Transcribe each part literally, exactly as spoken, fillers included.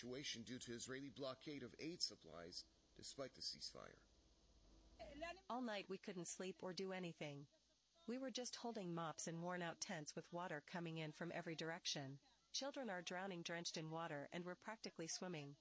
situation due to Israeli blockade of aid supplies despite the ceasefire. All night we couldn't sleep or do anything. We were just holding mops in worn-out tents with water coming in from every direction. Children are drowning drenched in water and we're practically swimming.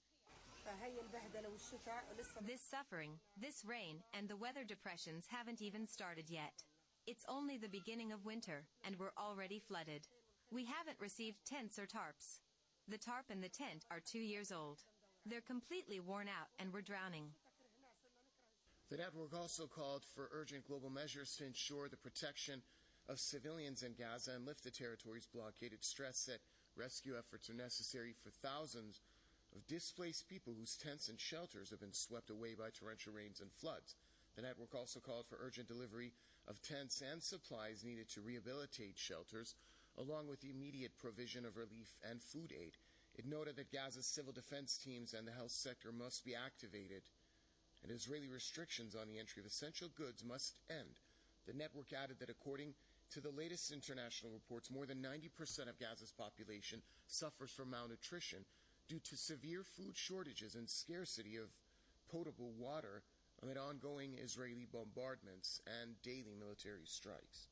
This suffering, this rain, and the weather depressions haven't even started yet. It's only the beginning of winter, and we're already flooded. We haven't received tents or tarps. The tarp and the tent are two years old. They're completely worn out, and we're drowning. The network also called for urgent global measures to ensure the protection of civilians in Gaza and lift the territory's blockade. It stressed that rescue efforts are necessary for thousands of displaced people whose tents and shelters have been swept away by torrential rains and floods. The network also called for urgent delivery of tents and supplies needed to rehabilitate shelters, along with the immediate provision of relief and food aid. It noted that Gaza's civil defense teams and the health sector must be activated, and Israeli restrictions on the entry of essential goods must end. The network added that according to the latest international reports, more than ninety percent of Gaza's population suffers from malnutrition due to severe food shortages and scarcity of potable water amid ongoing Israeli bombardments and daily military strikes.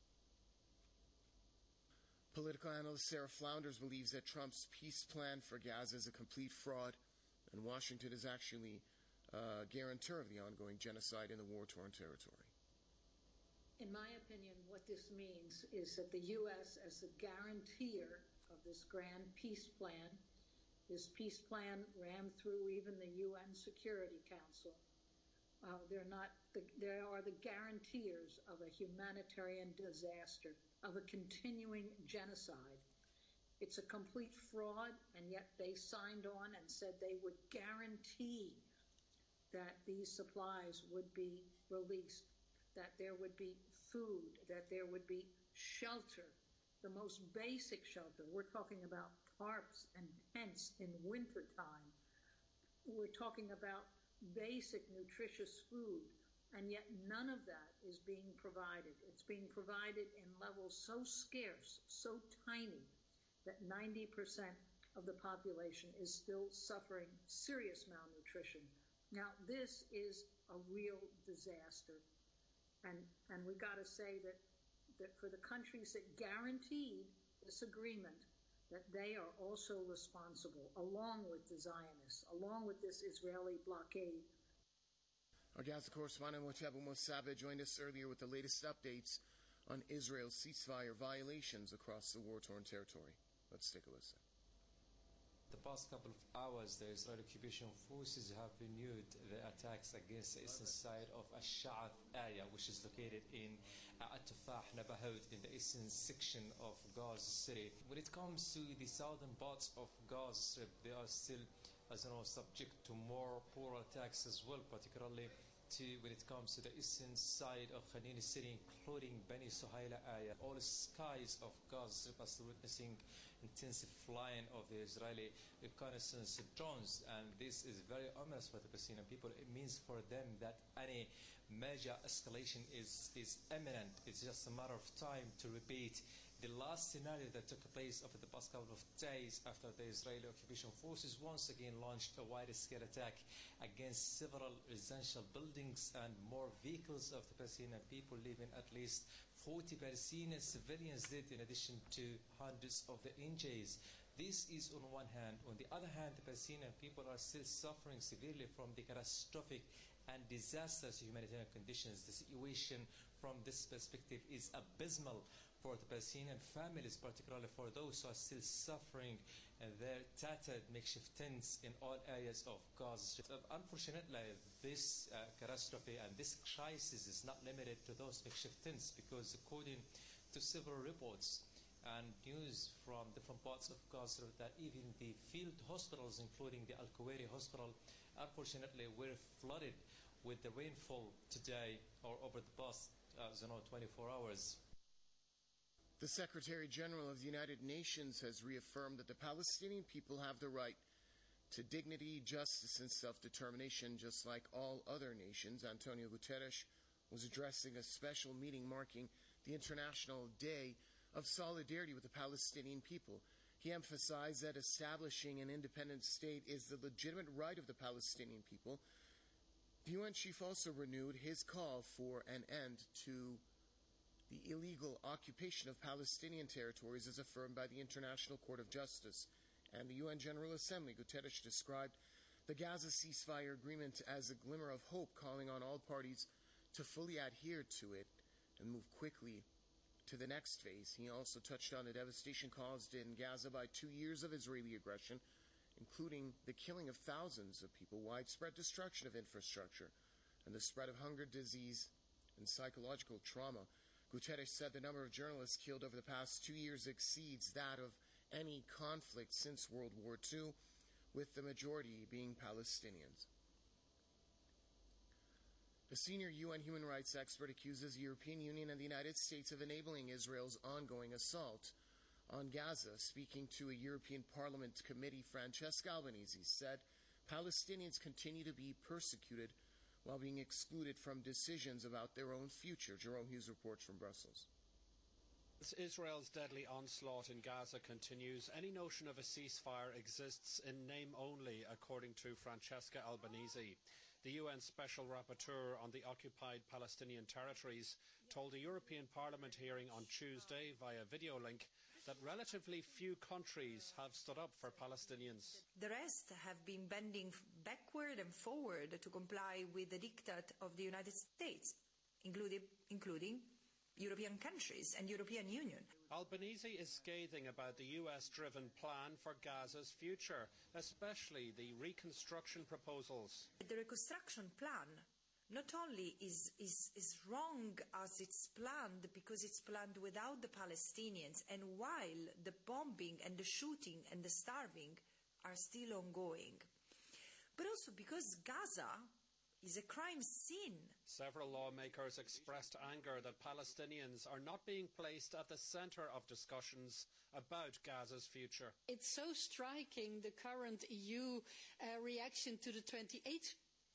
Political analyst Sarah Flounders believes that Trump's peace plan for Gaza is a complete fraud, and Washington is actually a guarantor of the ongoing genocide in the war-torn territory. In my opinion, what this means is that the U S, as the guarantor of this grand peace plan, this peace plan ran through even the U N Security Council. Uh, they're not. The, they are the guarantors of a humanitarian disaster, of a continuing genocide. It's a complete fraud, and yet they signed on and said they would guarantee that these supplies would be released, that there would be food, that there would be shelter, the most basic shelter. We're talking about tarps and tents in wintertime. We're talking about basic nutritious food, and yet none of that is being provided. It's being provided in levels so scarce, so tiny, that ninety percent of the population is still suffering serious malnutrition. Now, this is a real disaster, and and we got to say that that for the countries that guaranteed this agreement, that they are also responsible, along with the Zionists, along with this Israeli blockade. Our Gaza correspondent Motebu Mosabe joined us earlier with the latest updates on Israel's ceasefire violations across the war-torn territory. Let's take a listen. The past couple of hours, the Israeli occupation forces have renewed the attacks against the eastern side of Al-Sha'ath area, which is located in At-Tufah, Nabahut, in the eastern section of Gaza City. When it comes to the southern parts of Gaza Strip, they are still, as you know, subject to more poor attacks as well, particularly to when it comes to the eastern side of Khan Yunis City, including Bani Suhaila area. All the skies of Gaza Strip are still witnessing intensive flying of the Israeli reconnaissance drones, and this is very ominous for the Palestinian people. It means for them that any major escalation is, is imminent. It's just a matter of time to repeat the last scenario that took place over the past couple of days after the Israeli occupation forces once again launched a wide-scale attack against several residential buildings and more vehicles of the Palestinian people, leaving at least forty Palestinian civilians dead in addition to hundreds of the injuries. This is on one hand. On the other hand, the Palestinian people are still suffering severely from the catastrophic and disastrous humanitarian conditions. The situation from this perspective is abysmal for the Palestinian families, particularly for those who are still suffering in their tattered makeshift tents in all areas of Gaza. Unfortunately, this uh, catastrophe and this crisis is not limited to those makeshift tents, because according to several reports and news from different parts of Gaza, that even the field hospitals, including the Al-Kuwaiti hospital, unfortunately were flooded with the rainfall today or over the past uh, you know, twenty-four hours. The Secretary General of the United Nations has reaffirmed that the Palestinian people have the right to dignity, justice, and self-determination, just like all other nations. Antonio Guterres was addressing a special meeting marking the International Day of Solidarity with the Palestinian people. He emphasized that establishing an independent state is the legitimate right of the Palestinian people. The U N chief also renewed his call for an end to the illegal occupation of Palestinian territories as affirmed by the International Court of Justice and the U N General Assembly. Guterres described the Gaza ceasefire agreement as a glimmer of hope, calling on all parties to fully adhere to it and move quickly to the next phase. He also touched on the devastation caused in Gaza by two years of Israeli aggression, including the killing of thousands of people, widespread destruction of infrastructure, and the spread of hunger, disease, and psychological trauma. Guterres said the number of journalists killed over the past two years exceeds that of any conflict since World War Two, with the majority being Palestinians. A senior U N human rights expert accuses the European Union and the United States of enabling Israel's ongoing assault on Gaza. Speaking to a European Parliament committee, Francesca Albanese said Palestinians continue to be persecuted while being excluded from decisions about their own future. Jerome Hughes reports from Brussels. As Israel's deadly onslaught in Gaza continues, any notion of a ceasefire exists in name only, according to Francesca Albanese. The U N Special Rapporteur on the occupied Palestinian territories told a European Parliament hearing on Tuesday via video link that relatively few countries have stood up for Palestinians. The rest have been bending backward and forward to comply with the diktat of the United States, including, including European countries and European Union. Albanese is scathing about the U S-driven plan for Gaza's future, especially the reconstruction proposals. The reconstruction plan not only is, is, is wrong as it's planned because it's planned without the Palestinians, and while the bombing and the shooting and the starving are still ongoing, but also because Gaza is a crime scene. Several lawmakers expressed anger that Palestinians are not being placed at the centre of discussions about Gaza's future. It's so striking, the current E U uh, reaction to the twenty-eight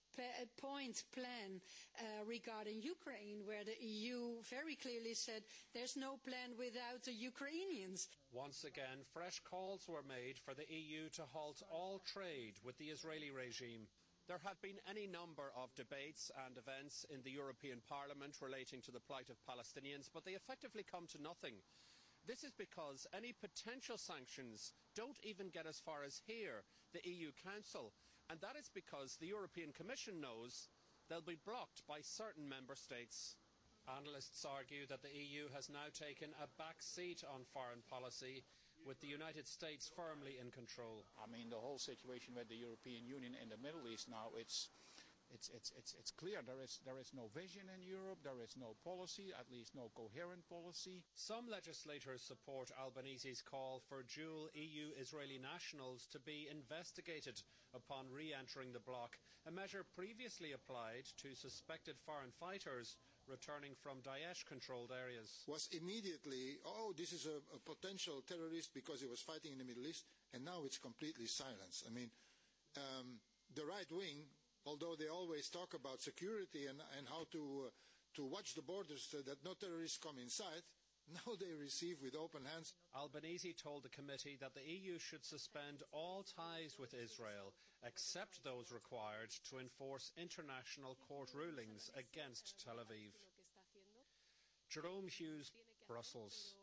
point plan uh, regarding Ukraine, where the E U very clearly said there's no plan without the Ukrainians. Once again, fresh calls were made for the E U to halt all trade with the Israeli regime. There have been any number of debates and events in the European Parliament relating to the plight of Palestinians, but they effectively come to nothing. This is because any potential sanctions don't even get as far as here, the E U Council, and that is because the European Commission knows they'll be blocked by certain member states. Analysts argue that the E U has now taken a back seat on foreign policy, with the United States firmly in control. I mean, the whole situation with the European Union in the Middle East now, it's it's it's it's, it's clear there is there is no vision in Europe, there is no policy, at least no coherent policy. Some legislators support Albanese's call for dual E U-Israeli nationals to be investigated upon re-entering the bloc, a measure previously applied to suspected foreign fighters returning from Daesh-controlled areas. Was immediately, oh, this is a, a potential terrorist because he was fighting in the Middle East, and now it's completely silenced. I mean, um, the right wing, although they always talk about security and, and how to, uh, to watch the borders so that no terrorists come inside, now they receive with open hands. Albanese told the committee that the E U should suspend all ties with Israel, except those required to enforce international court rulings against Tel Aviv. Jerome Hughes, Brussels.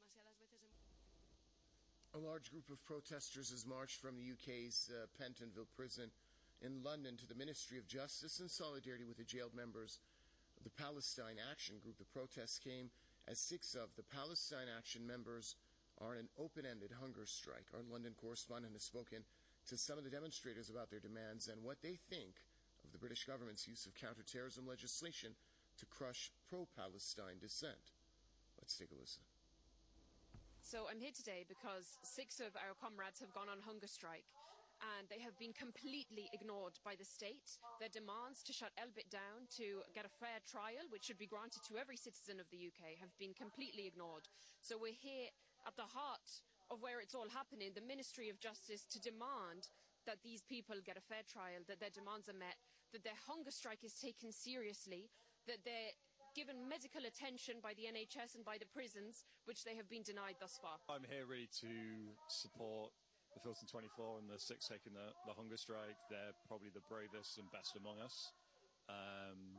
A large group of protesters has marched from the U K's uh, Pentonville prison in London to the Ministry of Justice in solidarity with the jailed members of the Palestine Action Group. The protests came as six of the Palestine Action members are in an open-ended hunger strike. Our London correspondent has spoken to some of the demonstrators about their demands and what they think of the British government's use of counterterrorism legislation to crush pro-Palestine dissent. Let's take a listen. So I'm here today because six of our comrades have gone on hunger strike, and they have been completely ignored by the state. Their demands to shut Elbit down, to get a fair trial, which should be granted to every citizen of the U K, have been completely ignored. So we're here at the heart of where it's all happening, the Ministry of Justice, to demand that these people get a fair trial, that their demands are met, that their hunger strike is taken seriously, that their given medical attention by the N H S and by the prisons, which they have been denied thus far. I'm here really to support the Filton twenty-four and the six taking the, the hunger strike. They're probably the bravest and best among us. Um,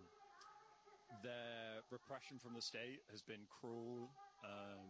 their repression from the state has been cruel, um,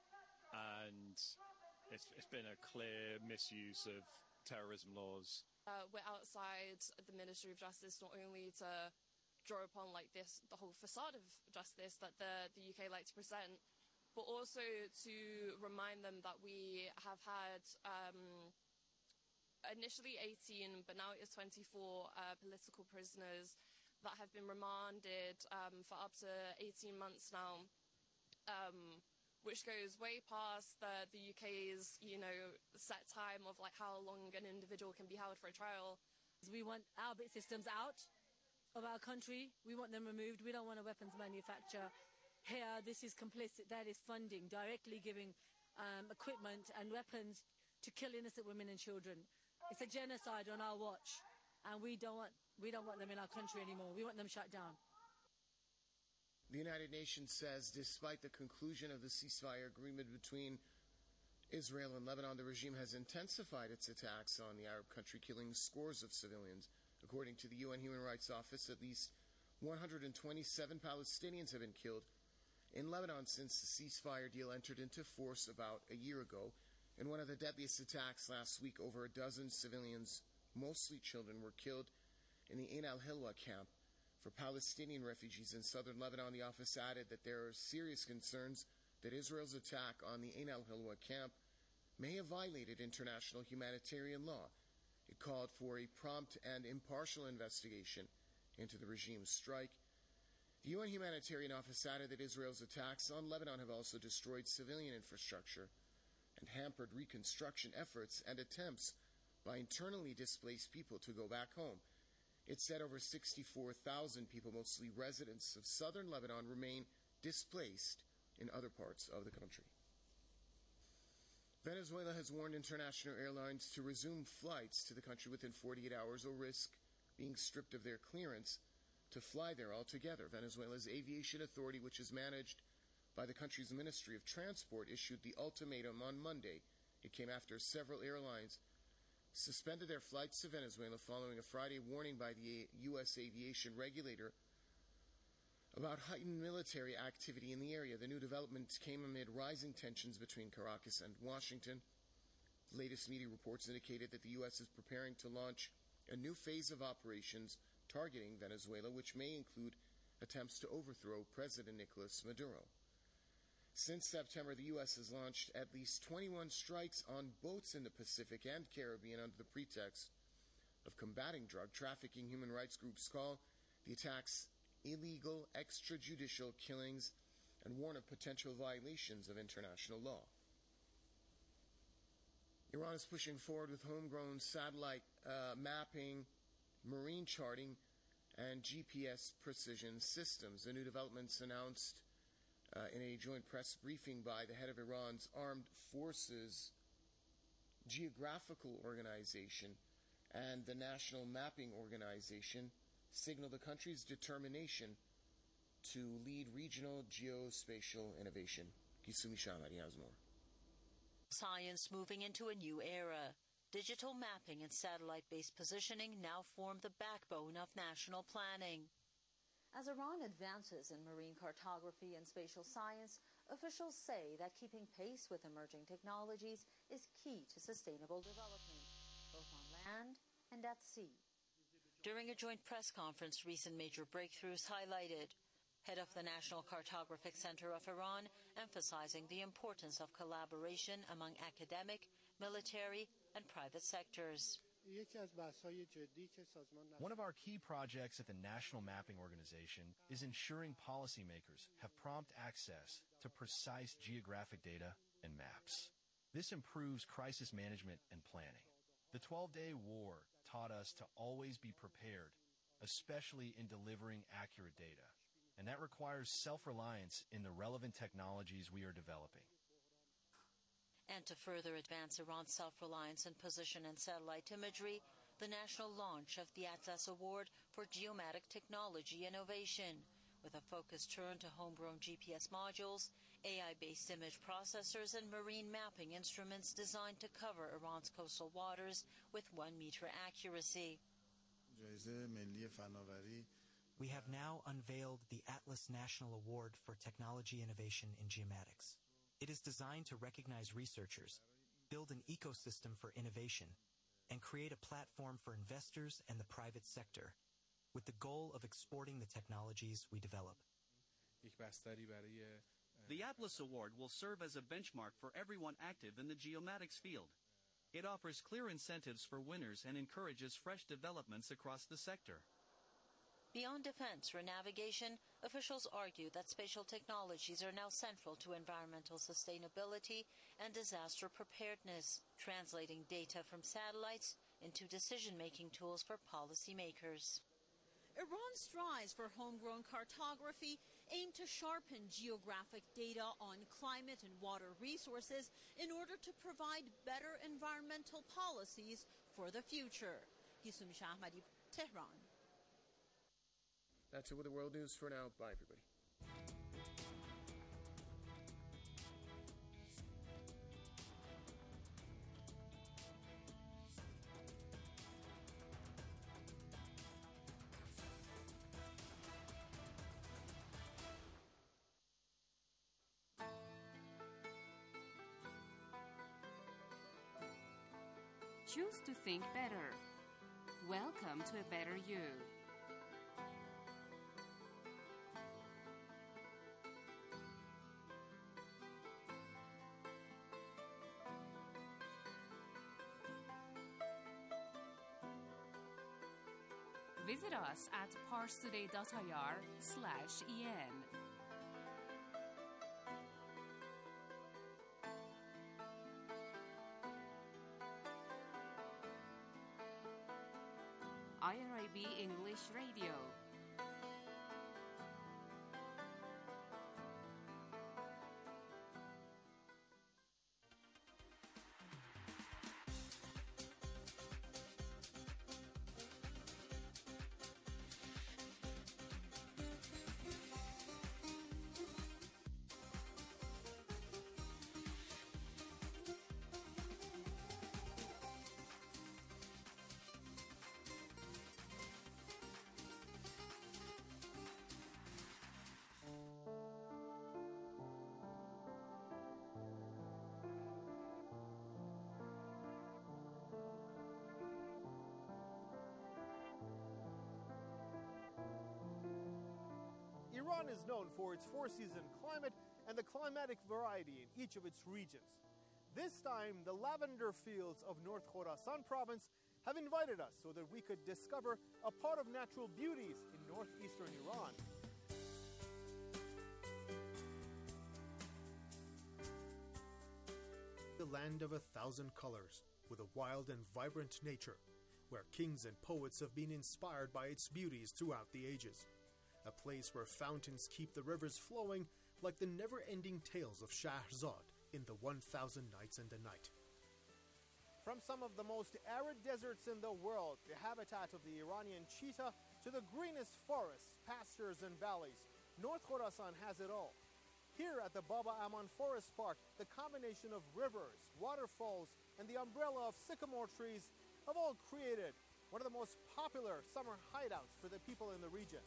and it's, it's been a clear misuse of terrorism laws. Uh, we're outside the Ministry of Justice not only to draw upon like this the whole facade of justice that the, the U K like to present, but also to remind them that we have had um, initially eighteen, but now it is twenty-four uh, political prisoners that have been remanded um, for up to eighteen months now, um, which goes way past the, the U K's, you know, set time of like how long an individual can be held for a trial. We want our bit systems out of our country. We want them removed. We don't want a weapons manufacturer here. This is complicit. That is funding, directly giving um, equipment and weapons to kill innocent women and children. It's a genocide on our watch, and we don't want we don't want them in our country anymore. We want them shut down. The United Nations says despite the conclusion of the ceasefire agreement between Israel and Lebanon, the regime has intensified its attacks on the Arab country, killing scores of civilians. According to the U N Human Rights Office, at least one hundred twenty-seven Palestinians have been killed in Lebanon since the ceasefire deal entered into force about a year ago. In one of the deadliest attacks last week, over a dozen civilians, mostly children, were killed in the Ain al-Hilwa camp for Palestinian refugees in southern Lebanon. The office added that there are serious concerns that Israel's attack on the Ain al-Hilwa camp may have violated international humanitarian law. It called for a prompt and impartial investigation into the regime's strike. The U N Humanitarian Office added that Israel's attacks on Lebanon have also destroyed civilian infrastructure and hampered reconstruction efforts and attempts by internally displaced people to go back home. It said over sixty-four thousand people, mostly residents of southern Lebanon, remain displaced in other parts of the country. Venezuela has warned international airlines to resume flights to the country within forty-eight hours or risk being stripped of their clearance to fly there altogether. Venezuela's aviation authority, which is managed by the country's Ministry of Transport, issued the ultimatum on Monday. It came after several airlines suspended their flights to Venezuela following a Friday warning by the U S aviation regulator about heightened military activity in the area. The new developments came amid rising tensions between Caracas and Washington. The latest media reports indicated that the U S is preparing to launch a new phase of operations targeting Venezuela, which may include attempts to overthrow President Nicolas Maduro. Since September, the U S has launched at least twenty-one strikes on boats in the Pacific and Caribbean under the pretext of combating drug trafficking. Human rights groups call the attacks illegal, extrajudicial killings and warn of potential violations of international law. Iran is pushing forward with homegrown satellite uh, mapping, marine charting, and G P S precision systems. The new developments announced uh, in a joint press briefing by the head of Iran's Armed Forces Geographical Organization and the National Mapping Organization signal the country's determination to lead regional geospatial innovation. Kisumi Shamari has more. Science moving into a new era. Digital mapping and satellite-based positioning now form the backbone of national planning. As Iran advances in marine cartography and spatial science, officials say that keeping pace with emerging technologies is key to sustainable development, both on land and at sea. During a joint press conference, recent major breakthroughs highlighted. Head of the National Cartographic Center of Iran, emphasizing the importance of collaboration among academic, military, and private sectors. One of our key projects at the National Mapping Organization is ensuring policymakers have prompt access to precise geographic data and maps. This improves crisis management and planning. The twelve-day war taught us to always be prepared, especially in delivering accurate data. And that requires self-reliance in the relevant technologies we are developing. And to further advance Iran's self-reliance in position and satellite imagery, the national launch of the Atlas Award for Geomatic Technology Innovation, with a focused turn to homegrown G P S modules, A I-based image processors, and marine mapping instruments designed to cover Iran's coastal waters with one-meter accuracy. We have now unveiled the Atlas National Award for Technology Innovation in Geomatics. It is designed to recognize researchers, build an ecosystem for innovation, and create a platform for investors and the private sector, with the goal of exporting the technologies we develop. The Atlas Award will serve as a benchmark for everyone active in the geomatics field. It offers clear incentives for winners and encourages fresh developments across the sector. Beyond defense or navigation, officials argue that spatial technologies are now central to environmental sustainability and disaster preparedness, translating data from satellites into decision-making tools for policymakers. Iran's strides for homegrown cartography aim to sharpen geographic data on climate and water resources in order to provide better environmental policies for the future. Yusum Shahmadi, Tehran. That's it with the world news for now. Bye, everybody. Choose to think better. Welcome to a better you. Visit us at parstoday.ir slash en. I R I B English Radio. Iran is known for its four-season climate and the climatic variety in each of its regions. This time, the lavender fields of North Khorasan province have invited us so that we could discover a part of natural beauties in northeastern Iran. The land of a thousand colors, with a wild and vibrant nature, where kings and poets have been inspired by its beauties throughout the ages. A place where fountains keep the rivers flowing like the never-ending tales of Shahrazad in the one thousand Nights and a Night. From some of the most arid deserts in the world, the habitat of the Iranian cheetah, to the greenest forests, pastures, and valleys, North Khorasan has it all. Here at the Baba Aman Forest Park, the combination of rivers, waterfalls, and the umbrella of sycamore trees have all created one of the most popular summer hideouts for the people in the region.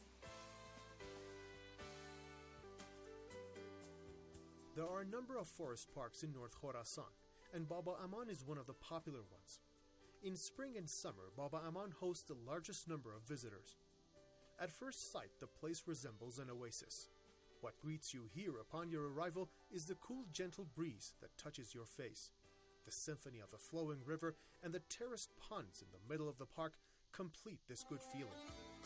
There are a number of forest parks in North Khorasan, and Baba Aman is one of the popular ones. In spring and summer, Baba Aman hosts the largest number of visitors. At first sight, the place resembles an oasis. What greets you here upon your arrival is the cool, gentle breeze that touches your face. The symphony of the flowing river and the terraced ponds in the middle of the park complete this good feeling.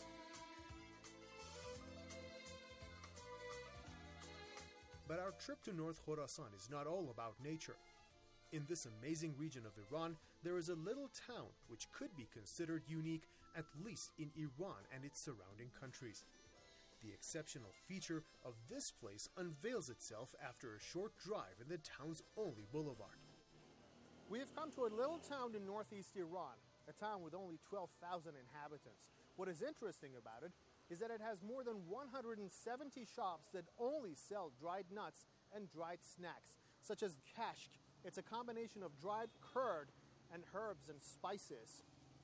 But our trip to North Khorasan is not all about nature. In this amazing region of Iran, there is a little town which could be considered unique, at least in Iran and its surrounding countries. The exceptional feature of this place unveils itself after a short drive in the town's only boulevard. We have come to a little town in northeast Iran, a town with only twelve thousand inhabitants. What is interesting about it is that it has more than one hundred seventy shops that only sell dried nuts and dried snacks, such as kashk. It's a combination of dried curd and herbs and spices.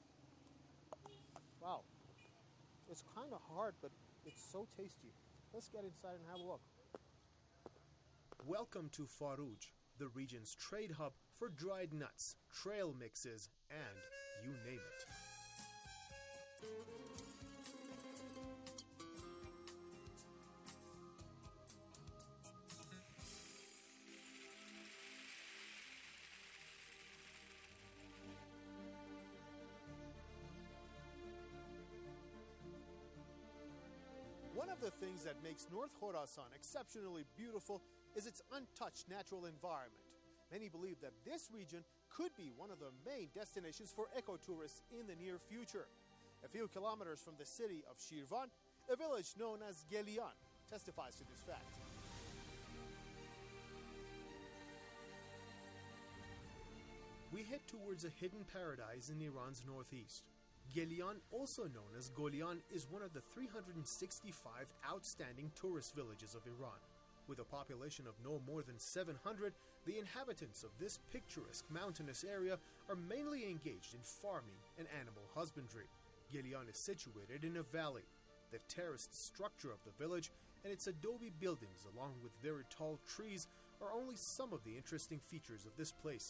Wow. It's kind of hard, but it's so tasty. Let's get inside and have a look. Welcome to Farouj, the region's trade hub for dried nuts, trail mixes, and you name it. One of the things that makes North Khorasan exceptionally beautiful is its untouched natural environment. Many believe that this region could be one of the main destinations for ecotourists in the near future. A few kilometers from the city of Shirvan, a village known as Gelian testifies to this fact. We head towards a hidden paradise in Iran's northeast. Gelian, also known as Golian, is one of the three hundred sixty-five outstanding tourist villages of Iran. With a population of no more than seven hundred, the inhabitants of this picturesque mountainous area are mainly engaged in farming and animal husbandry. Gelian is situated in a valley. The terraced structure of the village and its adobe buildings, along with very tall trees, are only some of the interesting features of this place.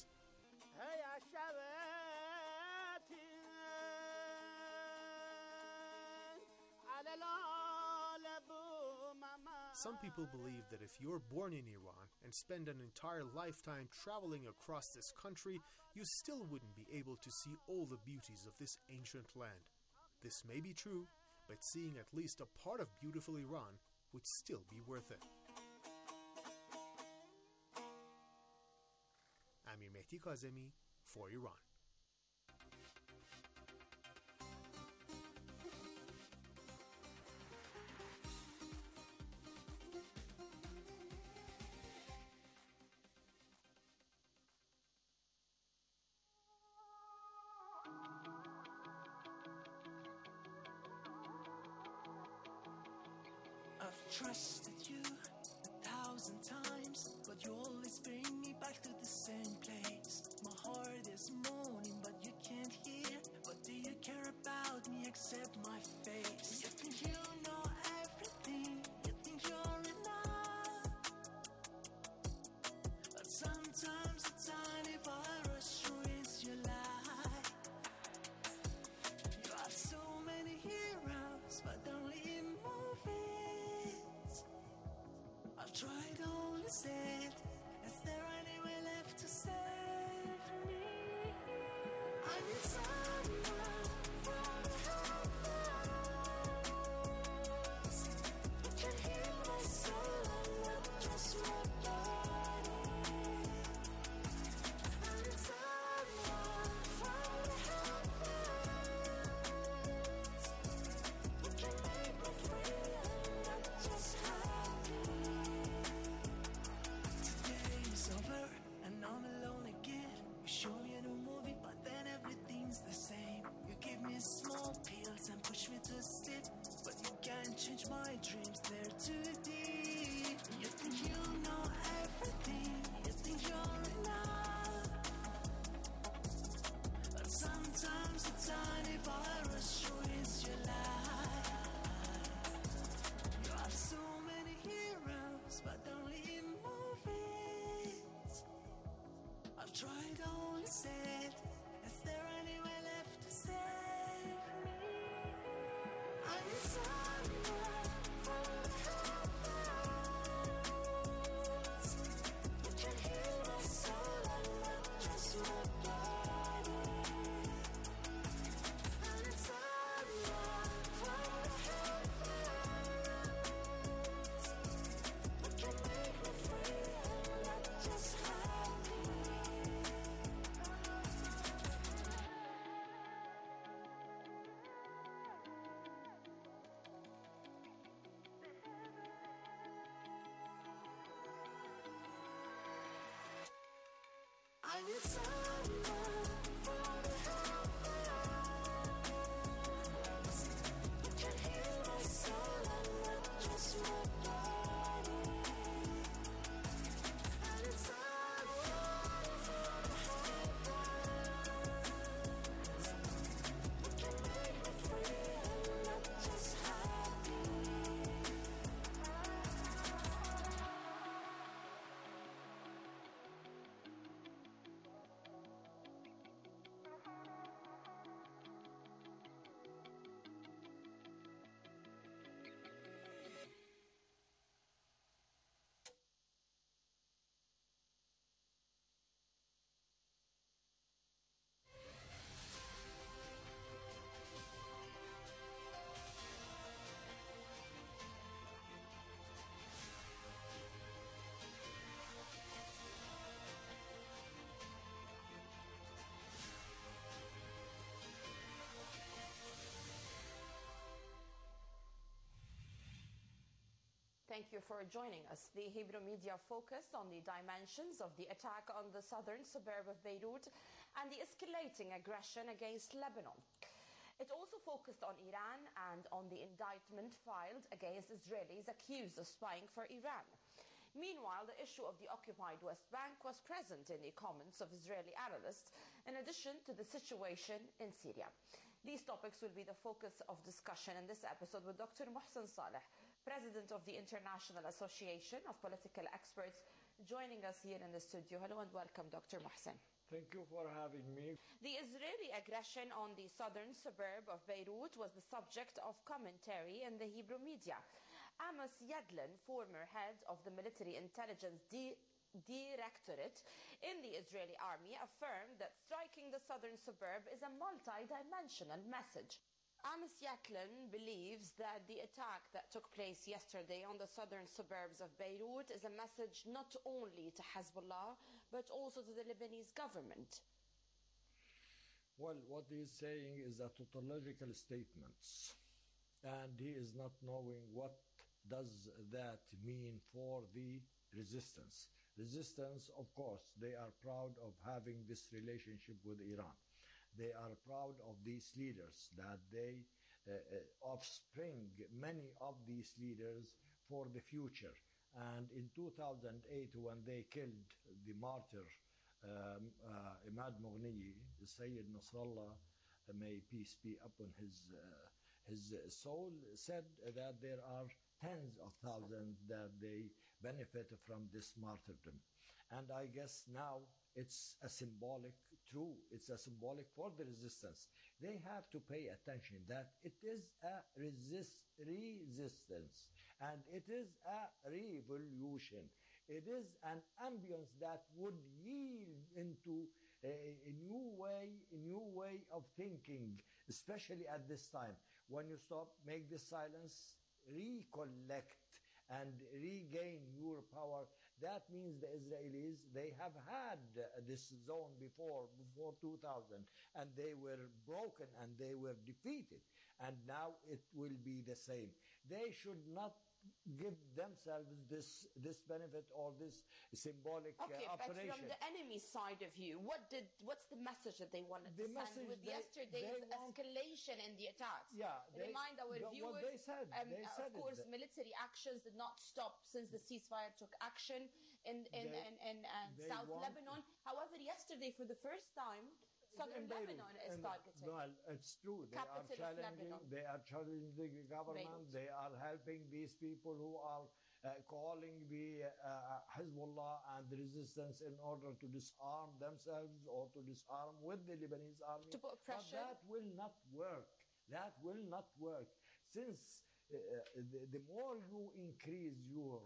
Some people believe that if you're born in Iran and spend an entire lifetime traveling across this country, you still wouldn't be able to see all the beauties of this ancient land. This may be true, but seeing at least a part of beautiful Iran would still be worth it. Amir Mehdi Kazemi for Iran. Trusted you a thousand times, but you always bring me back to the same place. My heart is moaning, but you can't hear. What do you care about me except my face? You think you know everything, you think you're enough, but sometimes a tiny virus ruins your life. You have so many heroes, but only in movies. I've tried all to say it. Is there anywhere left to save me? I need someone from the heavens who can heal my soul and not just my body. I need someone from the heavens who can make me free and not just happy. Today is over and I'm alone again. You show me a new movie, but then everything's the same. You give me small pills and push me to sleep, but you can't change my dreams, they're too deep. You think you know everything, you think you're enough, but sometimes a tiny virus ruins your life. You have so many heroes, but only in movies. I've tried all to say it. Is there anywhere left to save me? I need someone from the heavens who can heal my soul and not just my body. I need someone from the heavens who can make me free and not just happy. I need someone from the heavens who can heal my soul thank you for joining us. The Hebrew media focused on the dimensions of the attack on the southern suburb of Beirut and the escalating aggression against Lebanon. It also focused on Iran and on the indictment filed against Israelis accused of spying for Iran. Meanwhile, the issue of the occupied West Bank was present in the comments of Israeli analysts, in addition to the situation in Syria. These topics will be the focus of discussion in this episode with Doctor Mohsen Saleh, President of the International Association of Political Experts, joining us here in the studio. Hello and welcome, Doctor Mohsen. Thank you for having me. The Israeli aggression on the southern suburb of Beirut was the subject of commentary in the Hebrew media. Amos Yadlin, former head of the Military Intelligence Di- Directorate in the Israeli army, affirmed that striking the southern suburb is a multi-dimensional message. Amos Yadlin believes that the attack that took place yesterday on the southern suburbs of Beirut is a message not only to Hezbollah, but also to the Lebanese government. Well, what he is saying is a tautological statements, and he is not knowing what does that mean for the resistance. Resistance, of course, they are proud of having this relationship with Iran. They are proud of these leaders, that they uh, uh, offspring many of these leaders for the future. And in two thousand eight, when they killed the martyr um, uh, Imad Mughniyi, Sayyid Nasrallah, uh, may peace be upon his uh, his soul, said that there are tens of thousands that they benefit from this martyrdom. And I guess now it's a symbolic, true, it's a symbolic for the resistance. They have to pay attention that it is a resist, resistance and it is a revolution. It is an ambience that would yield into a, a new way, a new way of thinking, especially at this time. When you stop, make this silence, recollect and regain your power. That means the Israelis, they have had this zone before, before two thousand, and they were broken and they were defeated. And now it will be the same. They should not give themselves this this benefit or this symbolic okay, uh, operation. But from the enemy side of you, what did what's the message that they wanted the to send with they, yesterday's they want, escalation in the attacks? Yeah, they, remind our the, viewers. What they said, um, they of said course, it. military actions did not stop since the ceasefire took action in in They- in, in uh, they South want- Lebanon. However, yesterday, for the first time, southern In Beirut, Lebanon is in- targeted. Well, it's true. They are Capital of challenging. Lebanon. They are challenging the government. Beirut. They are helping these people who are uh, calling the uh, Hezbollah and the resistance in order to disarm themselves or to disarm with the Lebanese army. To put pressure. But that will not work. That will not work. Since uh, the, the more you increase your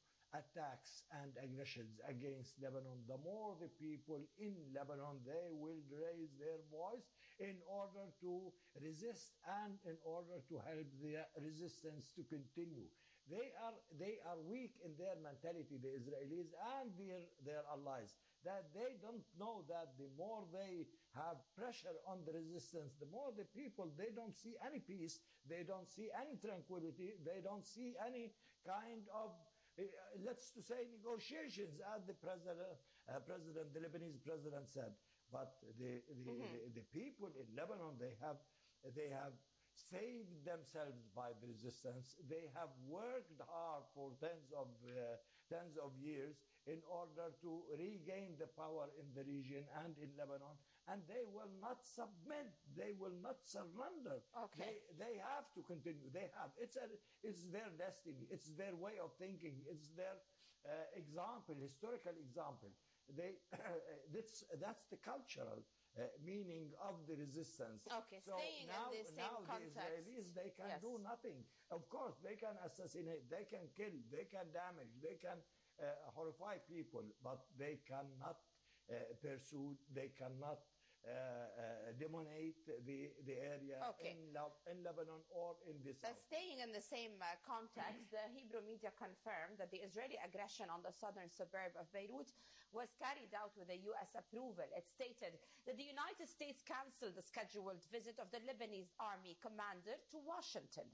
attacks and aggressions against Lebanon, the more the people in Lebanon, they will raise their voice in order to resist and in order to help the resistance to continue. They are, they are weak in their mentality, the Israelis and their, their allies, that they don't know that the more they have pressure on the resistance, the more the people, they don't see any peace, they don't see any tranquility, they don't see any kind of Uh, let's to say negotiations, as the president, uh, president, the Lebanese president said. But the the, Mm-hmm. the the people in Lebanon, they have they have saved themselves by the resistance. They have worked hard for tens of uh, tens of years in order to regain the power in the region and in Lebanon, and they will not submit. They will not surrender. Okay. They, they have to continue. They have. It's a, it's their destiny. It's their way of thinking. It's their uh, example, historical example. They, that's, that's the cultural uh, meaning of the resistance. Okay, so staying now, in the same now context. the Israelis, they can Yes. do nothing. Of course, they can assassinate, they can kill, they can damage, they can uh, horrify people, but they cannot uh, pursue, they cannot uh, uh, dominate the, the area Okay. in, Le- in Lebanon or in this But staying in the same uh, context, the Hebrew media confirmed that the Israeli aggression on the southern suburb of Beirut was carried out with a U S approval. It stated that the United States canceled the scheduled visit of the Lebanese army commander to Washington.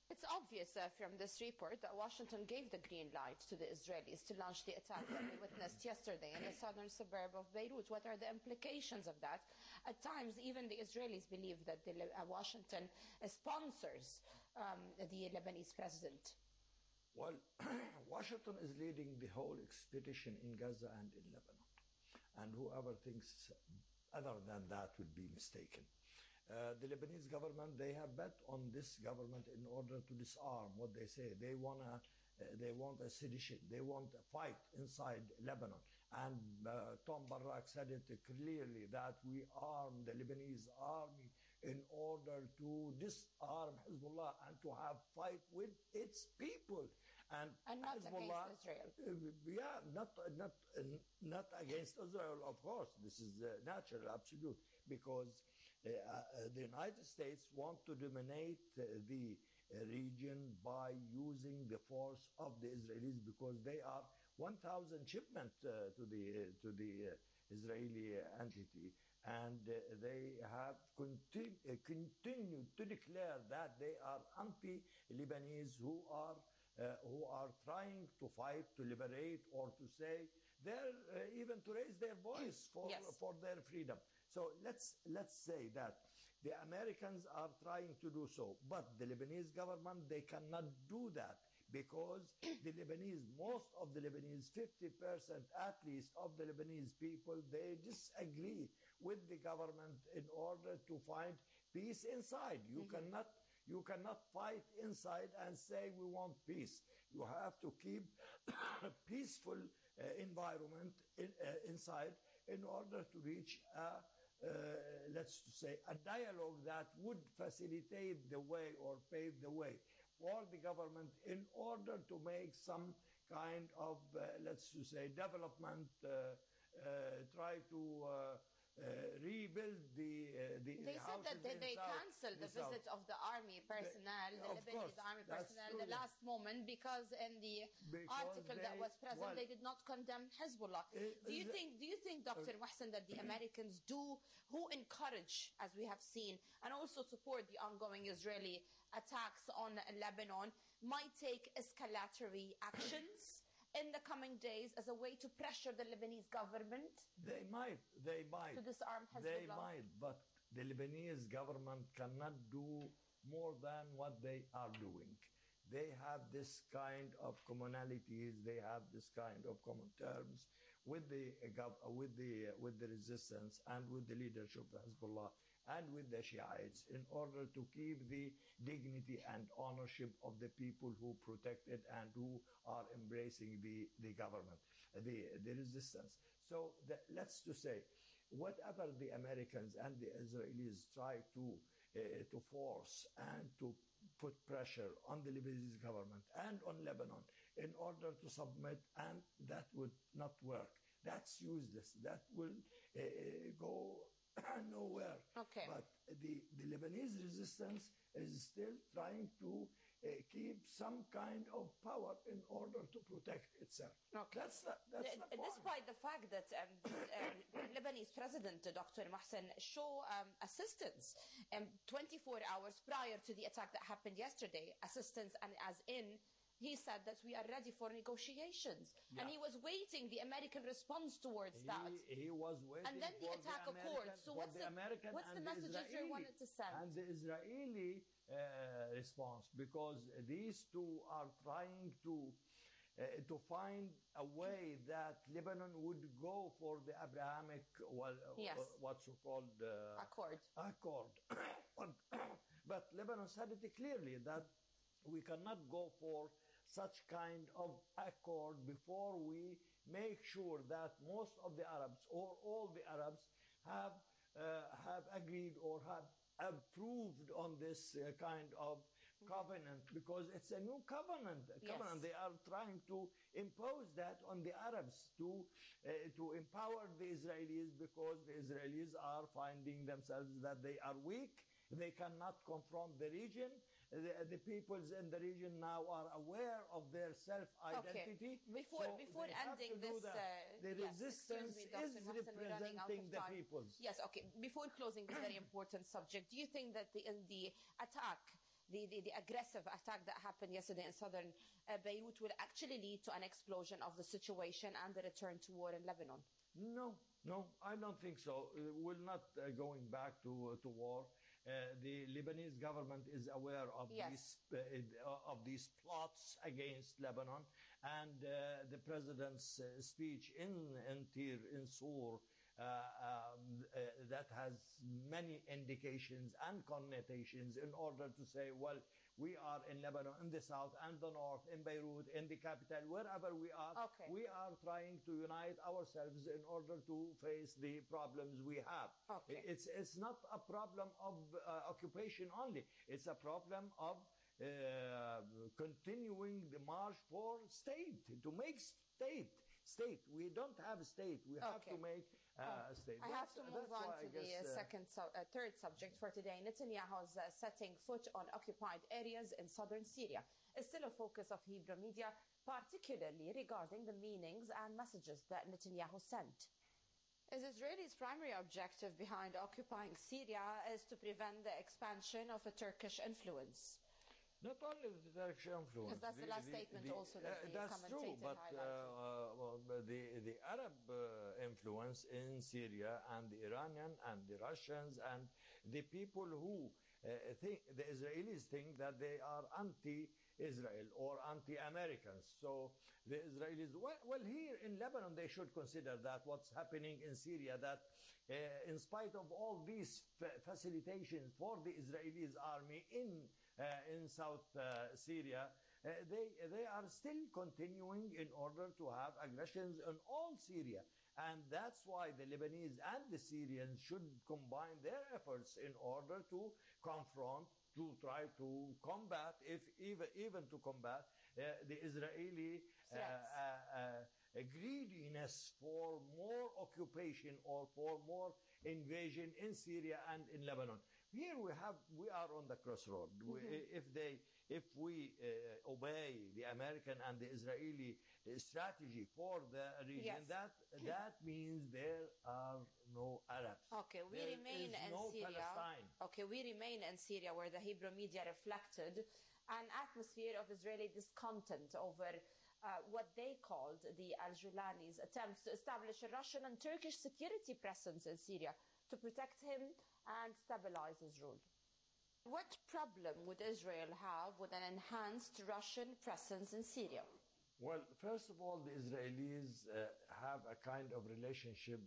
It's obvious uh, from this report that Washington gave the green light to the Israelis to launch the attack that we witnessed yesterday in the southern suburb of Beirut. What are the implications of that? At times, even the Israelis believe that the, uh, Washington uh, sponsors um, the Lebanese president. Well, Washington is leading the whole expedition in Gaza and in Lebanon. And whoever thinks other than that would be mistaken. Uh, the Lebanese government, they have bet on this government in order to disarm what they say. They want a, uh, they want a sedition. They want a fight inside Lebanon. And uh, Tom Barak said it clearly that we arm the Lebanese army in order to disarm Hezbollah and to have fight with its people. And, and not Hezbollah, against Israel. Uh, yeah, not, not, uh, not against Israel, of course. This is uh, natural, absolute, because Uh, uh, the United States want to dominate uh, the uh, region by using the force of the Israelis because they are one thousand shipment uh, to the uh, to the uh, Israeli entity, and uh, they have continu- uh, continued to declare that they are anti-Lebanese who are uh, who are trying to fight to liberate or to say their uh, even to raise their voice for yes. for their freedom. So let's let's say that the Americans are trying to do so, but the Lebanese government, they cannot do that because the Lebanese, most of the Lebanese, fifty percent at least of the Lebanese people, they disagree with the government in order to find peace inside. You mm-hmm. cannot you cannot fight inside and say we want peace. You have to keep a peaceful uh, environment in, uh, inside in order to reach a Uh, let's say, a dialogue that would facilitate the way or pave the way for the government in order to make some kind of, uh, let's say, development, uh, uh, try to uh, uh, rebuild the uh, the They said that they, they south, canceled the, the visit of the army personnel, the, the Lebanese course, army personnel, the last moment because in the because article they, that was present, well, they did not condemn Hezbollah. Uh, do you think, do you think, Doctor Uh, Mohsen, that the Americans do, who encourage, as we have seen, and also support the ongoing Israeli attacks on Lebanon, might take escalatory actions in the coming days as a way to pressure the Lebanese government? They might, they might. To disarm Hezbollah? They might, but the Lebanese government cannot do more than what they are doing. They have this kind of commonalities, they have this kind of common terms with the uh, with the uh, with the resistance and with the leadership of Hezbollah and with the Shiites in order to keep the dignity and ownership of the people who protect it and who are embracing the, the government, the, the resistance. So the, let's to say, whatever the Americans and the Israelis try to, uh, to force and to put pressure on the Lebanese government and on Lebanon in order to submit, and that would not work. That's useless. That will uh, go nowhere. Okay. But the, the Lebanese resistance is still trying to uh, keep some kind of power in order to protect itself. Okay. That's the, that's D- the point. Despite the fact that um, um, Lebanese President uh, Doctor Mohsen show um, assistance um, twenty-four hours prior to the attack that happened yesterday, assistance and as in he said that we are ready for negotiations. Yeah. And he was waiting the American response towards he, that. He was waiting and then the for attack the occurred. American, So for what's the, the, American what's the and message the Israel wanted to send? And the Israeli uh, response, because these two are trying to uh, to find a way that Lebanon would go for the Abrahamic, well, yes. uh, what's called uh, accord. Accord. But Lebanon said it clearly that we cannot go for such kind of accord before we make sure that most of the Arabs or all the Arabs have uh, have agreed or have approved on this uh, kind of covenant, because it's a new covenant. A yes. covenant. They are trying to impose that on the Arabs to uh, to empower the Israelis, because the Israelis are finding themselves that they are weak. They cannot confront the region. The, the peoples in the region now are aware of their self-identity. Okay. Before, so before ending this, uh, the yes, resistance me, is Mohsen, representing the peoples. Yes, okay. Before closing this very important subject, do you think that the, in the attack the, the, the aggressive attack that happened yesterday in southern uh, Beirut will actually lead to an explosion of the situation and the return to war in Lebanon? No, no, I don't think so. Uh, we're not uh, going back to uh, to war. Uh, the Lebanese government is aware of Yes. these uh, of these plots against Lebanon, and uh, the president's uh, speech in in Tir in Sur. Uh, um, uh, that has many indications and connotations in order to say, well, we are in Lebanon, in the south and the north, in Beirut, in the capital, wherever we are, Okay. we are trying to unite ourselves in order to face the problems we have. Okay. It's, it's not a problem of uh, occupation only. It's a problem of uh, continuing the march for state, to make state. State. We don't have a state. We have Okay. to make uh, a state. I have That's- to move that's on why I to the guess, uh, uh, second, su- uh, third subject for today. Netanyahu's uh, setting foot on occupied areas in southern Syria is still a focus of Hebrew media, particularly regarding the meanings and messages that Netanyahu sent. Is Israel's primary objective behind occupying Syria is to prevent the expansion of a Turkish influence? Not only the Turkish influence. Because that's the last statement also that the that's true, commentator but uh, highlighted. uh, well, the the Arab uh, influence in Syria and the Iranian and the Russians and the people who uh, think the Israelis think that they are anti-Israel or anti-Americans. So the Israelis, well, well, here in Lebanon, they should consider that what's happening in Syria, that uh, in spite of all these fa- facilitations for the Israelis army in Uh, in South uh, Syria, uh, they they are still continuing in order to have aggressions in all Syria. And that's why the Lebanese and the Syrians should combine their efforts in order to confront, to try to combat, if even, even to combat uh, the Israeli uh, uh, uh, greediness for more occupation or for more invasion in Syria and in Lebanon. Here we have, we are on the crossroad. We, Mhm. if they, if we uh, obey the American and the Israeli uh, strategy for the region, Yes. that that means there are no Arabs. Okay, we There remain is in no Syria. Palestine. Okay, we remain in Syria, where the Hebrew media reflected an atmosphere of Israeli discontent over uh, what they called the Al-Julani's attempts to establish a Russian and Turkish security presence in Syria to protect him and stabilize his rule. What problem would Israel have with an enhanced Russian presence in Syria? Well, first of all, the Israelis uh, have a kind of relationship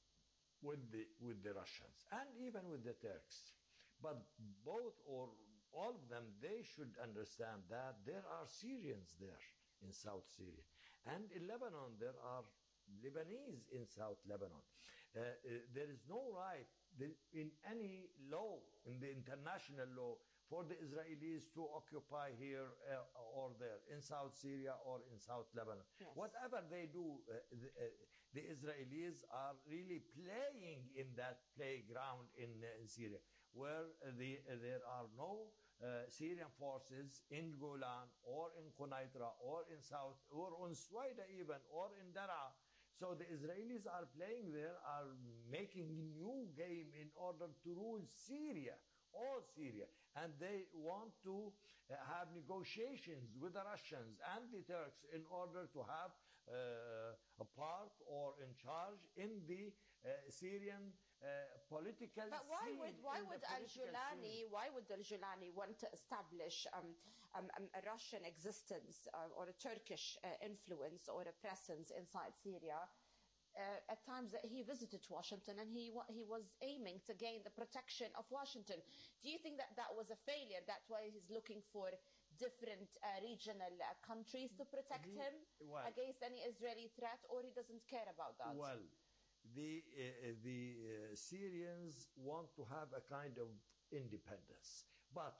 with the with the Russians and even with the Turks. But both or all of them, they should understand that there are Syrians there in South Syria. And in Lebanon, there are Lebanese in South Lebanon. Uh, uh, there is no right the- in any law, in the international law, for the Israelis to occupy here uh, or there, in South Syria or in South Lebanon. Yes. Whatever they do, uh, the, uh, the Israelis are really playing in that playground in, uh, in Syria, where uh, the, uh, there are no uh, Syrian forces in Golan or in Quneitra or in South or on Suwaida even or in Daraa. So the Israelis are playing there, are making new game in order to rule Syria, all Syria. And they want to uh, have negotiations with the Russians and the Turks in order to have uh, a part or in charge in the uh, Syrian uh, political But why scene, would why in the would political Al-Julani scene. why would Al-Julani want to establish um, um, um, a Russian existence uh, or a Turkish uh, influence or a presence inside Syria? Uh, at times that he visited Washington and he wa- he was aiming to gain the protection of Washington. Do you think that that was a failure? That's why he's looking for different uh, regional uh, countries to protect He- him well- against any Israeli threat, or he doesn't care about that? Well, the uh, the uh, Syrians want to have a kind of independence, but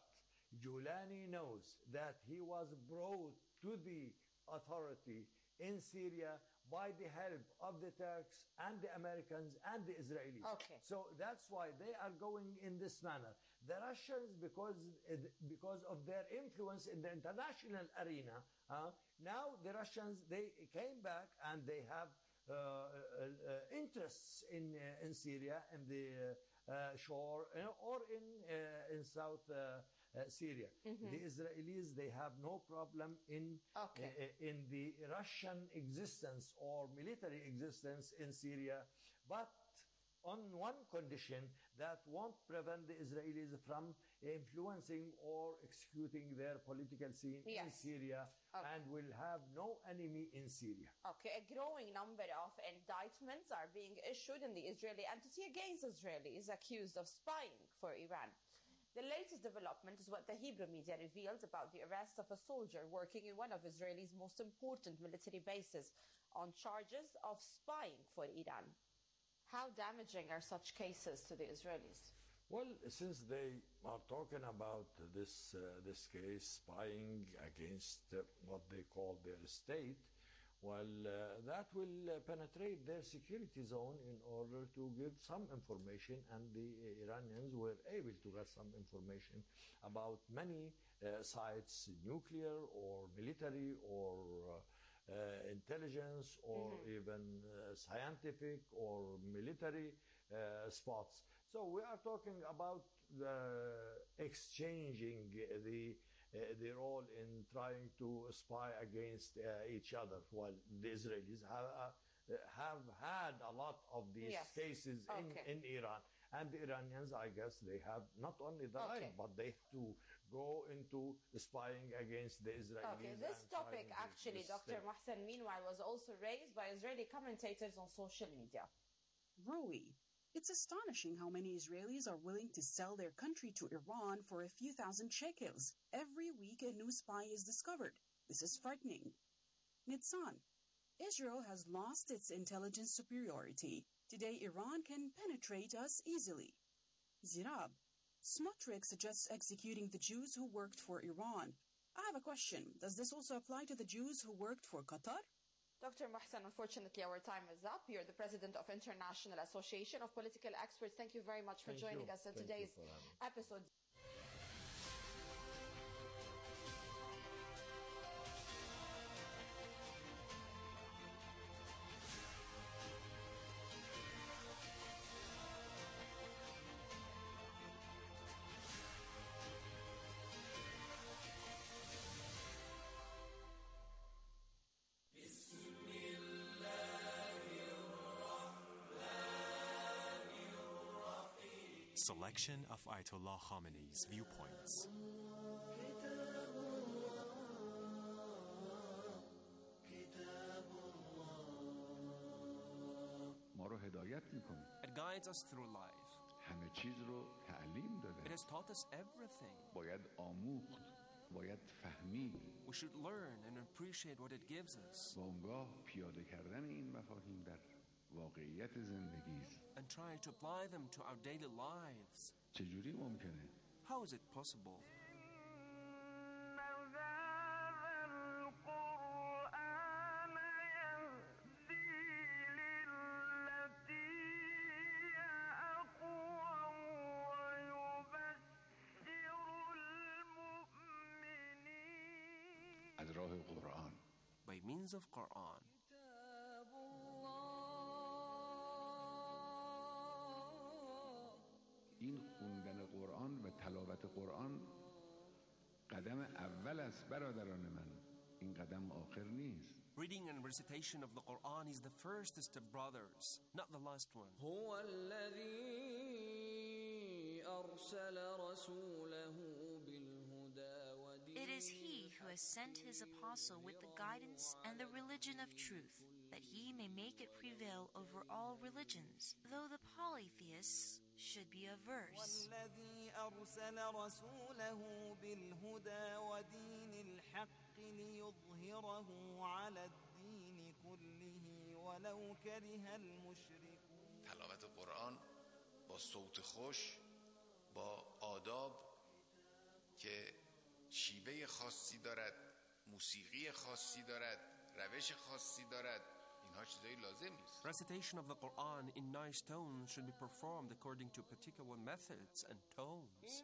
Julani knows that he was brought to the authority in Syria by the help of the Turks and the Americans and the Israelis. Okay. So that's why they are going in this manner. The Russians, because uh, because of their influence in the international arena, uh, now the Russians, they came back and they have uh, uh, uh, interests in uh, in Syria, in the uh, uh, shore, uh, or in uh, in South uh, uh, Syria. Mhm. The Israelis, they have no problem in Okay. uh, in the Russian existence or military existence in Syria, but on one condition that won't prevent the Israelis from influencing or executing their political scene in Yes. Syria, and will have no enemy in Syria. Okay, a growing number of indictments are being issued in the Israeli entity against Israelis accused of spying for Iran. The latest development is what the Hebrew media revealed about the arrest of a soldier working in one of Israel's most important military bases on charges of spying for Iran. How damaging are such cases to the Israelis? Well, since they are talking about this uh, this case, spying against uh, what they call their state, well, uh, that will uh, penetrate their security zone in order to give some information, and the Iranians were able to get some information about many uh, sites, nuclear or military or uh, uh, intelligence or Mhm. even uh, scientific or military uh, spots. So we are talking about the exchanging the uh, the role in trying to spy against uh, each other. Well, the Israelis have uh, have had a lot of these Yes. cases in, Okay. in Iran, and the Iranians, I guess, they have not only the Okay. right, but they have to go into spying against the Israelis. Okay, this and topic trying to- actually, to Doctor stay. Mohsen, meanwhile, was also raised by Israeli commentators on social media. Rui, it's astonishing how many Israelis are willing to sell their country to Iran for a few thousand shekels. Every week a new spy is discovered. This is frightening. Nitzan, Israel has lost its intelligence superiority. Today Iran can penetrate us easily. Zirab, Smotrich suggests executing the Jews who worked for Iran. I have a question. Does this also apply to the Jews who worked for Qatar? Doctor Mohsen, unfortunately, our time is up. You're the president of International Association of Political Experts. Thank you very much for Thank joining you. us in Thank you today's for having me. episode. Selection of Ayatollah Khamenei's viewpoints. ما رو هدایت میکنه. It guides us through life. همه چیز رو تعلیم داده. It has taught us everything. باید آموخت. باید فهمید. We should learn and appreciate what it gives us و اونگاه پیاده کردن این مفاهیم در واقعیت زندگی است. and try to apply them to our daily lives. چجوری ممکنه؟ How is it possible? از راه قرآن. By means of Quran. این خوندن قرآن و تلاوت قرآن قدم اول است برادران من. این قدم آخر نیست. Reading and recitation of the Quran is the first step, brothers, not the last one. هو الذي أرسل رسوله بالهدى ودين It is He who has sent His apostle with the guidance and the religion of truth, that He may make it prevail over all religions, though the polytheists should be averse. والذي أرسل رسوله بالهدى ودين الحق ليظهره على الدين كله ولو كره المشركون. تلاوت قرآن با صوت خوش، با آداب که شیوه خاصی دارد، موسیقی خاصی دارد، روش خاصی دارد، اینها چیزایی لازم نیست. Recitation of the Quran in nice tones should be performed according to particular methods and tones.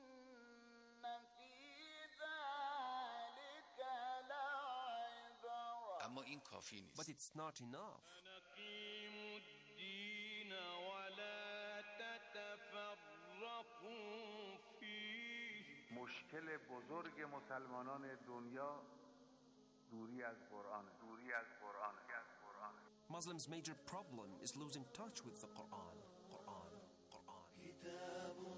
اما این کافی نیست. But it's not enough. أقيموا الدين ولا تتفرقوا فيه مشکل بزرگ مسلمانان دنیا دوری از قرآن دوری از قرآن از قرآن Muslims' major problem is losing touch with the Quran. Quran, Quran.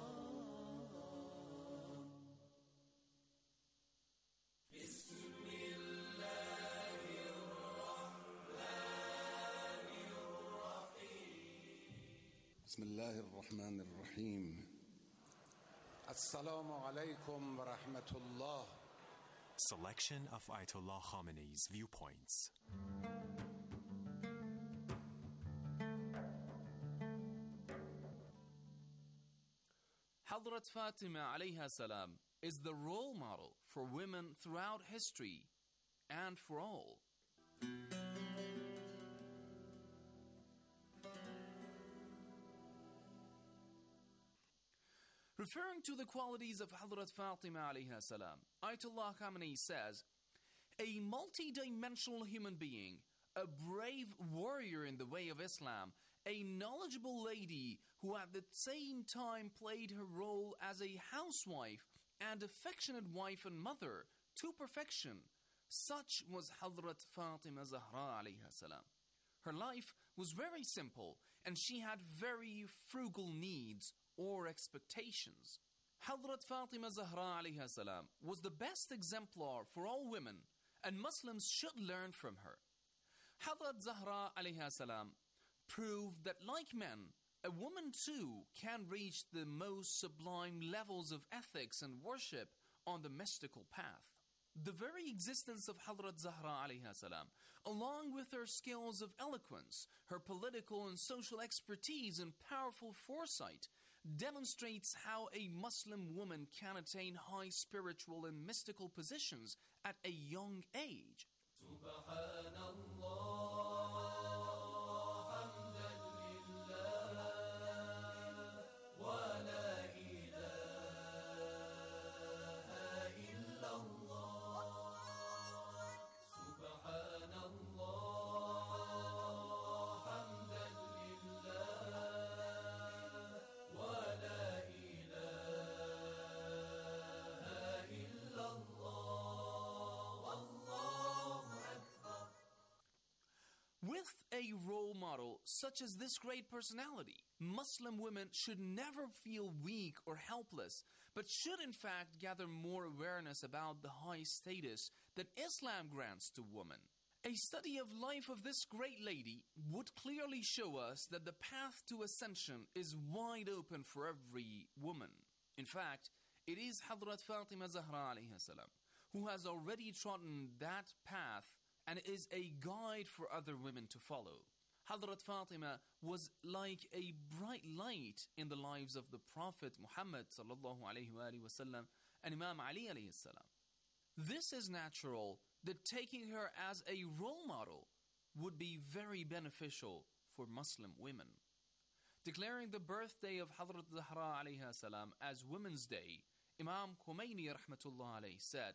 بسم الله الرحمن الرحيم السلام عليكم ورحمة الله. Selection of Ayatollah Khamenei's viewpoints. Hazrat Fatima alayha salam is the role model for women throughout history and for all. Referring to the qualities of Hazrat Fatima alayha salam, Ayatollah Khamenei says, a multi-dimensional human being, a brave warrior in the way of Islam, a knowledgeable lady who at the same time played her role as a housewife and affectionate wife and mother to perfection. Such was Hazrat Fatima Zahra alayha salam. Her life was very simple and she had very frugal needs or expectations. Hazrat Fatima Zahra alayha salam was the best exemplar for all women and Muslims should learn from her. Hazrat Zahra alayha salam proved that like men, a woman too can reach the most sublime levels of ethics and worship on the mystical path. The very existence of Hazrat Zahra alayha salam, along with her skills of eloquence, her political and social expertise and powerful foresight, demonstrates how a Muslim woman can attain high spiritual and mystical positions at a young age. With a role model such as this great personality, Muslim women should never feel weak or helpless, but should in fact gather more awareness about the high status that Islam grants to women. A study of life of this great lady would clearly show us that the path to ascension is wide open for every woman. In fact, it is Hazrat Fatima Zahra alayha salam who has already trodden that path and is a guide for other women to follow. Hazrat Fatima was like a bright light in the lives of the Prophet Muhammad sallallahu alayhi wa sallam and Imam Ali alayhi salam. This is natural that taking her as a role model would be very beneficial for Muslim women. Declaring the birthday of Hazrat Zahra alayha salam as Women's Day, Imam Khomeini rahmatullah alayhi said,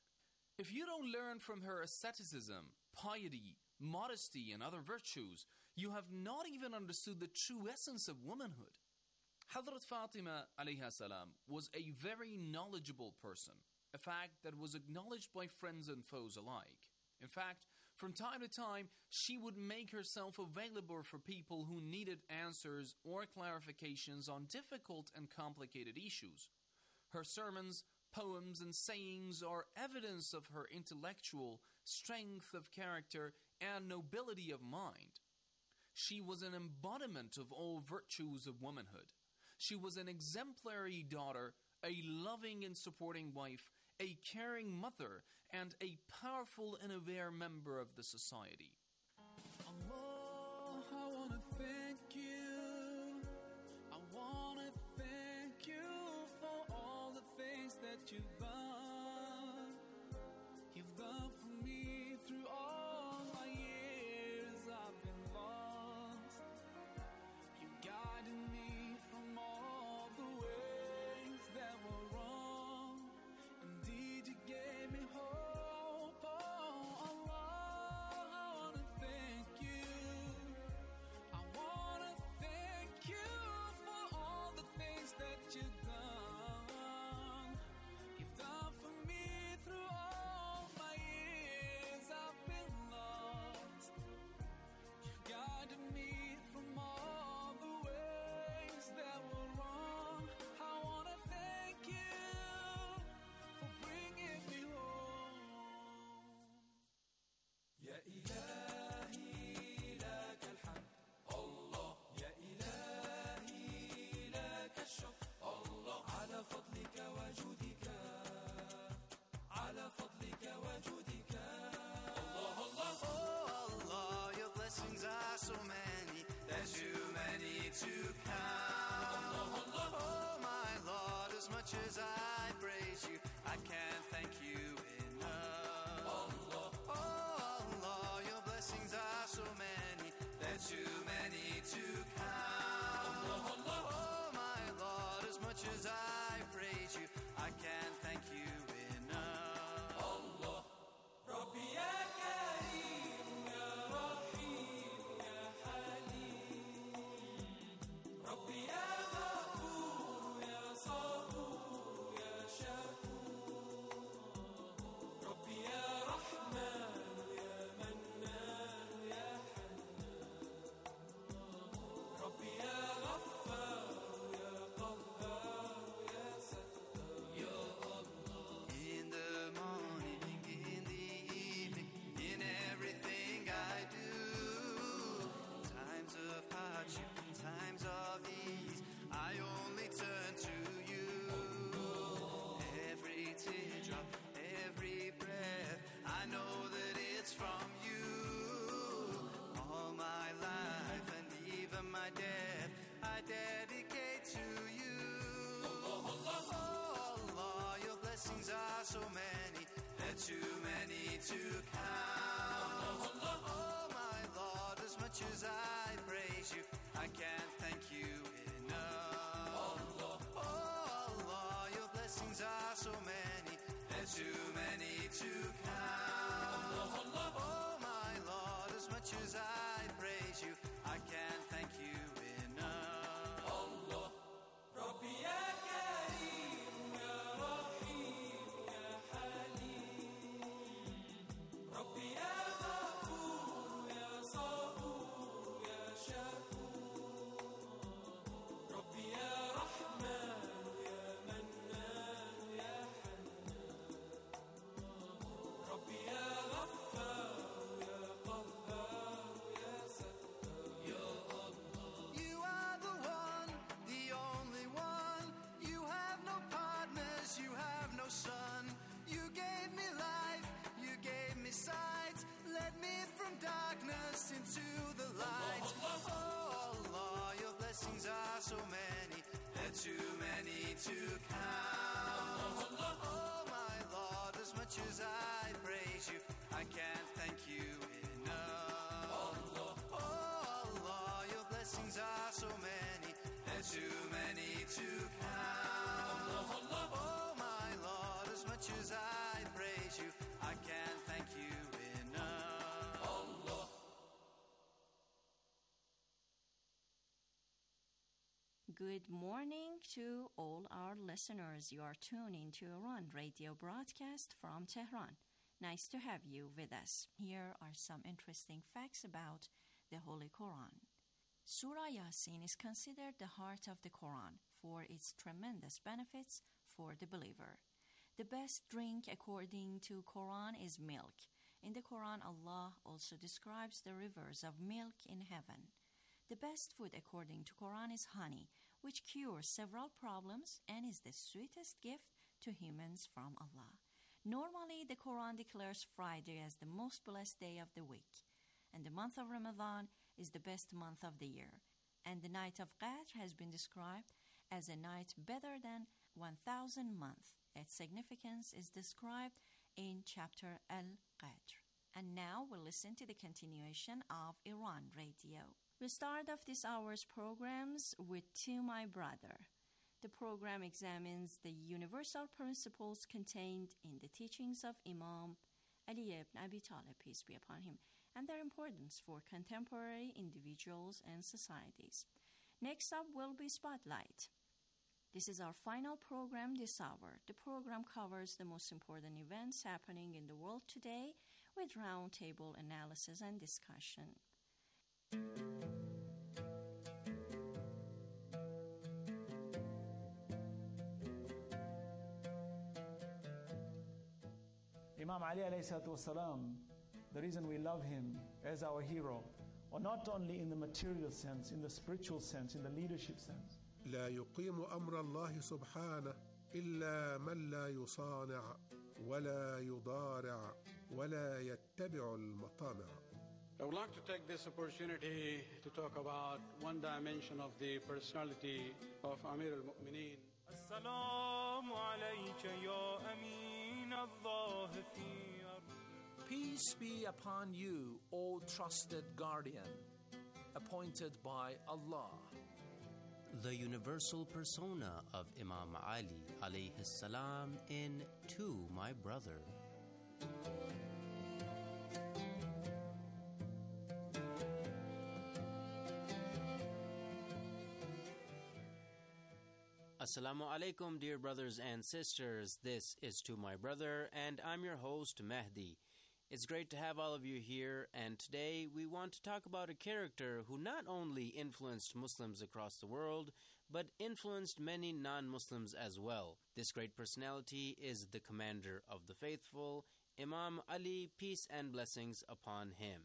if you don't learn from her asceticism, piety, modesty, and other virtues, you have not even understood the true essence of womanhood. Hazrat Fatima alayha salam was a very knowledgeable person, a fact that was acknowledged by friends and foes alike. In fact, from time to time, she would make herself available for people who needed answers or clarifications on difficult and complicated issues. Her sermons, poems, and sayings are evidence of her intellectual strength of character and nobility of mind. She was an embodiment of all virtues of womanhood. She was an exemplary daughter, a loving and supporting wife, a caring mother, and a powerful and aware member of the society. Allah, I wanna thank you. I wanna thank you for all the things that you've done. You've done for me through all my years I've been lost. You guided me from all the ways that were wrong. Indeed, you gave me hope. Oh, Allah, I wanna thank you. I wanna thank you for all the things that you've done. much as I praise you, I can't thank you enough. Allah, oh Allah, your blessings are so many, they're too many to count. Allah, Allah. Oh my Lord, as much as I praise you, I can't thank you enough. Allah, Rabbi ya Kareem, ya Rahim, ya Halim, Rabbi ya Ghafoor, ya Sabur, ya Shakur, Rabbi ya Rahman, ya Mannan, ya Hannan, Rabbi ya Ghaffar, ya Qahhar, ya Sattar, ya Allah. In the morning, in the evening, in everything I do, times of hardship, times of ease, I only turn to you. Every teardrop, every breath, I know that it's from you. All my life and even my death, I dedicate to you. Oh Allah, your blessings are so many, they're too many to count. Oh my Lord, as much as I praise you, I can't thank you enough. Oh Allah, your blessings are so many, they're too many to count. Oh my Lord, as much as I praise you, I can't thank you enough. Allah, Rabbi ya Kareem, ya Rahim, ya Halim, Rabbi ya Ghafoor, ya Sabur, ya Shakur, Rabbi ya Rahman, ya Mannan, ya Hannan, Rabbi ya Ghaffar, ya Qahhar, ya Sattar, ya Allah. You are the one, the only one. You have no partners, you have no son. You gave me life, you gave me sight, led me from darkness into the light. Oh Allah, your blessings are so many, they're too many to count. Oh my Lord, as much as I praise you, I can't thank you enough. Oh Allah, your blessings are so many, they're too many to count. Oh my Lord, as much as I praise you, I can't thank you enough. Allah. Good morning to all our listeners. You are tuning to Iran radio broadcast from Tehran. Nice to have you with us. Here are some interesting facts about the Holy Quran. Surah Yasin is considered the heart of the Quran for its tremendous benefits for the believer. The best drink according to Quran is milk. In the Quran, Allah also describes the rivers of milk in heaven. The best food according to Quran is honey, which cures several problems and is the sweetest gift to humans from Allah. Normally, the Quran declares Friday as the most blessed day of the week, and the month of Ramadan is the best month of the year, and the night of Qadr has been described as a night better than one thousand months. Its significance is described in chapter Al-Qadr. And now we'll listen to the continuation of Iran Radio. We start off this hour's programs with To My Brother. The program examines the universal principles contained in the teachings of Imam Ali ibn Abi Talib, peace be upon him, and their importance for contemporary individuals and societies. Next up will be Spotlight. This is our final program this hour. The program covers the most important events happening in the world today with roundtable analysis and discussion. Imam Ali alayhi salatu wasalam, the reason we love him as our hero, or not only in the material sense, in the spiritual sense, in the leadership sense. لا يقيم أمر الله سبحانه إلا من لا يصانع ولا يضارع ولا يتبع المطامع. I would like to take this opportunity to talk about one dimension of the personality of Amir al-Mu'mineen. السلام عليك يا أمين الله في Peace be upon you, O trusted guardian, appointed by Allah. The universal persona of Imam Ali alayhi salam in To My Brother. Assalamu alaikum, dear brothers and sisters. This is To My Brother, and I'm your host, Mehdi. It's great to have all of you here, and today we want to talk about a character who not only influenced Muslims across the world, but influenced many non-Muslims as well. This great personality is the commander of the faithful, Imam Ali, peace and blessings upon him.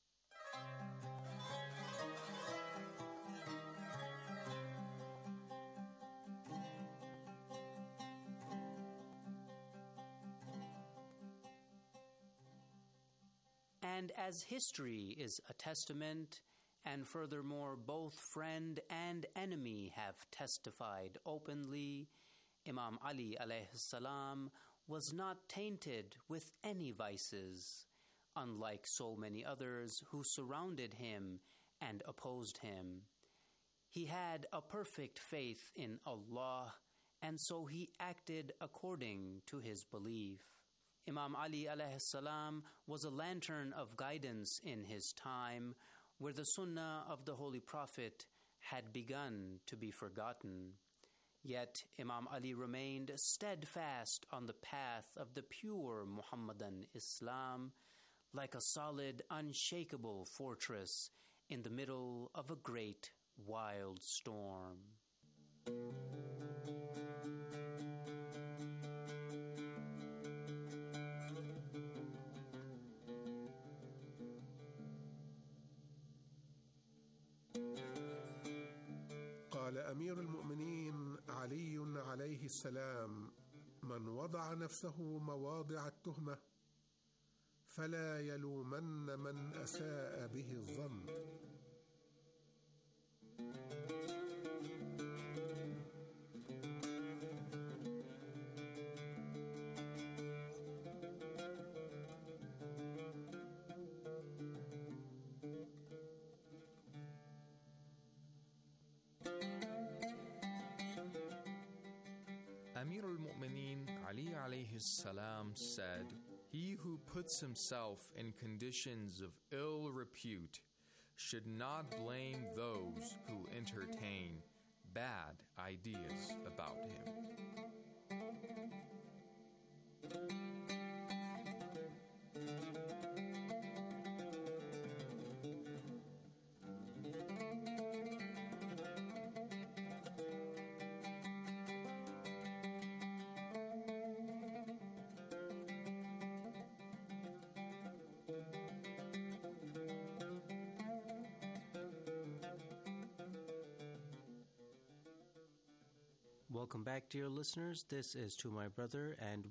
And as history is a testament, and furthermore both friend and enemy have testified openly, Imam Ali alayhi salam was not tainted with any vices, unlike so many others who surrounded him and opposed him. He had a perfect faith in Allah, and so he acted according to his belief. Imam Ali alayhi salam was a lantern of guidance in his time, where the sunnah of the Holy Prophet had begun to be forgotten. Yet Imam Ali remained steadfast on the path of the pure Muhammadan Islam, like a solid, unshakable fortress in the middle of a great, wild storm. قال أمير المؤمنين علي عليه السلام: من وضع نفسه مواضع التهمة فلا يلومن من أساء به الظن. Amir al-Mu'mineen Ali alayhi salam said, "He who puts himself in conditions of ill repute should not blame those who entertain bad ideas about him." Welcome back, dear listeners. This is To My Brother, and